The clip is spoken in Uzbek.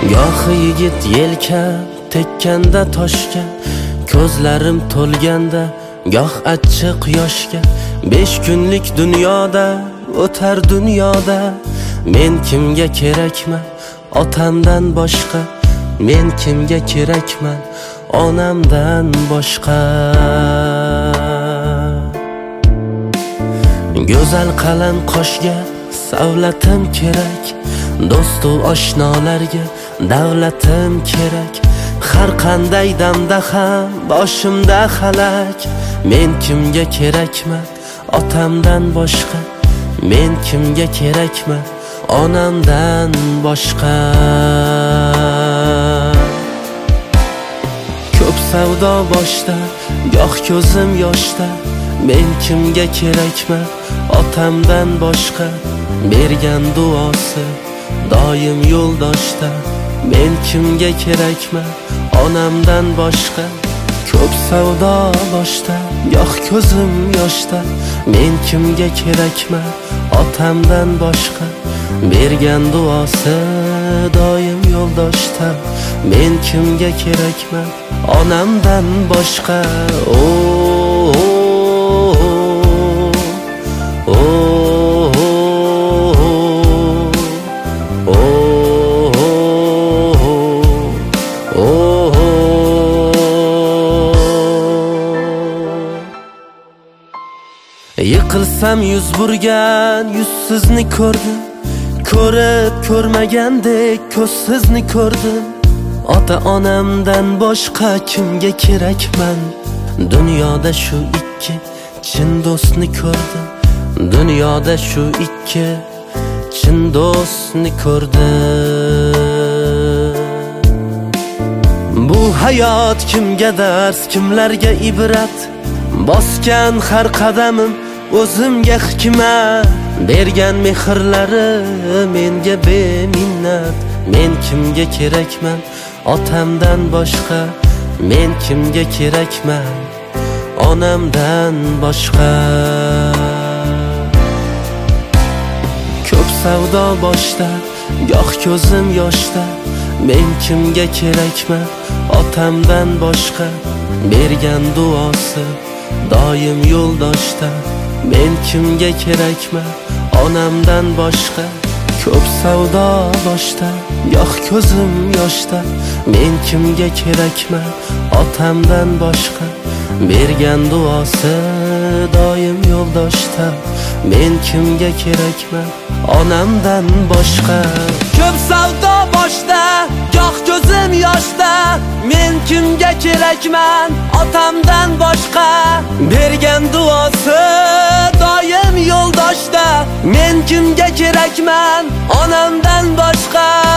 Gohi yigit yelka tekkanda toshga, ko'zlarim to'lganda goh achchiq yoshga. 5 kunlik dunyoda o'tar dunyoda, men kimga kerakman otamdan boshqa, men kimga kerakman onamdan boshqa. Go'zal qalam qoshga savlatim kerak, do'stu oshnolarga davlatim kerak. Har qanday damda ham boshimda xalak, men kimga kerakman otamdan boshqa, men kimga kerakman onamdan boshqa. Ko'p savdo boshda, goh ko'zim yoshda, men kimga kerakman otamdan boshqa. Bergan duosi doim yo'ldoshda, men kimga kerakman onamdan boshqa. Ko'p savdo boshda, goh ko'zim yoshda, men kimga kerakman otamdan boshqa. Bergan duosi doim yo'ldoshda, men kimga kerakman onamdan boshqa. Yiqilsam yuz burgan yuzsizni ko'rdim, ko'rib ko'rmagandek ko'zsizni ko'rdim. Ota onamdan boshqa kimga kerakman? Dunyoda shu ikki chin do'stni ko'rdim, dunyoda shu ikki chin do'stni ko'rdim. Bu hayot kimga dars, kimlarga ibrat, bosgan har qadamim o'zimga hikmat. Bergan mehrlari menga beminnat, men kimga kerakman otamdan boshqa, men kimga kerakman onamdan boshqa. Ko'p savdo boshda, goh ko'zim yoshda, men kimga kerakman otamdan boshqa. Bergan duosi doim yo'ldoshda, men kimga kerakman onamdan boshqa. Ko'p savdo boshda, goh ko'zim yoshda, men kimga kerakman otamdan boshqa. Bergan duosi doim yo'ldoshda, men kimga kerakman onamdan boshqa. Ko'p savdo boshda, goh ko'zim yoshda, men kimga kerakman otamdan boshqa. Bergan duosi doim yo'ldoshda, men kimga kerakman onamdan boshqa.